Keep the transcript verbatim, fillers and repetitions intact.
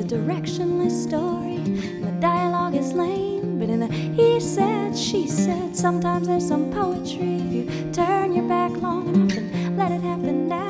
a directionless story. The dialogue is lame, but in the he said, she said, sometimes there's some poetry if you turn your back long enough and let it happen now.